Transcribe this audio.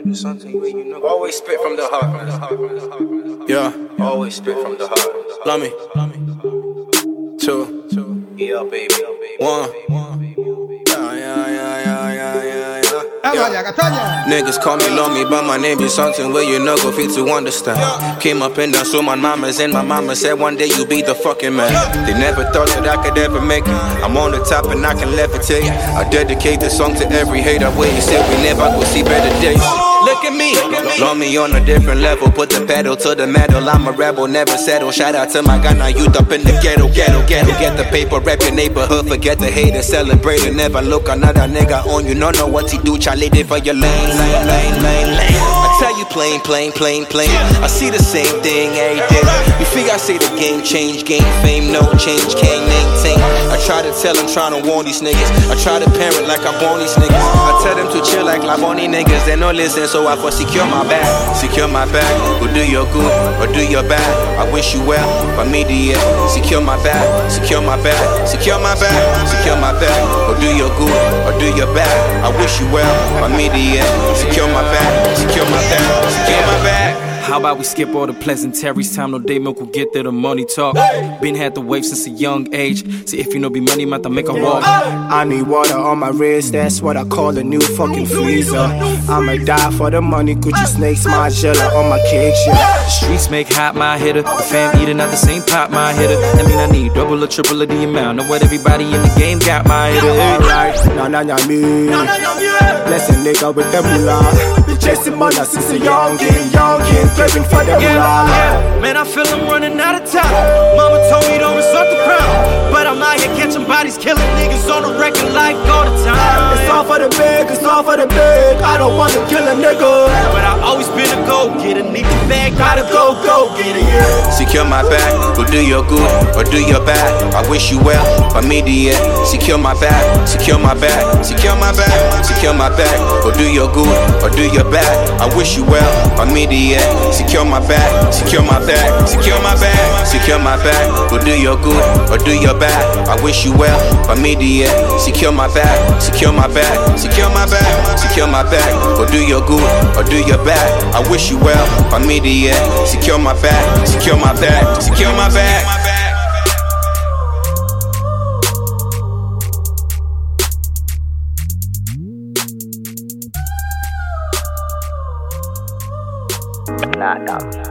Always spit from the heart, man. Yeah, always spit from the heart. Love me. 2, yeah, baby. 1. Niggas call me lonely, but my name is something where you not go fit to understand. Came up and down so my mamas, and my mama said one day you be the fucking man. They never thought that I could ever make it. I'm on the top and I can levitate. I dedicate this song to every hater where he said we never go see better days. Look at me, love me on a different level. Put the pedal to the metal. I'm a rebel, never settle. Shout out to my Ghana youth up in the ghetto. Get the paper, rep your neighborhood. Forget the haters, celebrate it. Never look another nigga on you. No know what he do. Charlie did for your lane. I tell you plain. I see the same thing every day. You figure I say the game change, gain fame, no change, can't maintain. I try to tell them, trying to warn these niggas. I try to parent like I born these niggas. I tell them to chill like Laboni niggas. They no listen. So I for secure my bag, go do your good or do your bad. I wish you well, but me the year. Secure my bag, go do your good or do your bad. I wish you well, but me the year. Secure my bag. How about we skip all the pleasantries? Time no day milk will get there, the money talk. Been had the wave since a young age. See if you know be money, man, to make a walk. I need water on my wrist, that's what I call a new fucking freezer. I'ma die for the money, Gucci snakes, my jello on my cake, yeah. The streets make hot, my hitter. The fam eating out the same pot, my hitter. That mean I need double or triple of the amount. Know what everybody in the game got, my hitter. Alright, nah, me. Bless a nigga with the moolah. Been chasing money since a young kid. Craving for the moolah. Man, I feel I'm running out of time. Mama told me don't resort to crowd, but I'm out here catching bodies, killing niggas on the record like all the time. It's all for the big, I don't wanna kill a nigga, but I always been a go-getter. Need the bag, gotta go get it, yeah. Secure my bag, go do your good or do your bad. I wish you well, but me the year. Secure my bag, go do your good or do your bad. I wish you well, but me the year. Secure my bag, go do your good or do your bad. I wish you well, but me the year. Secure my bag, go do your good or do your bad. I wish you well, but me the year. Secure my bag. Nah.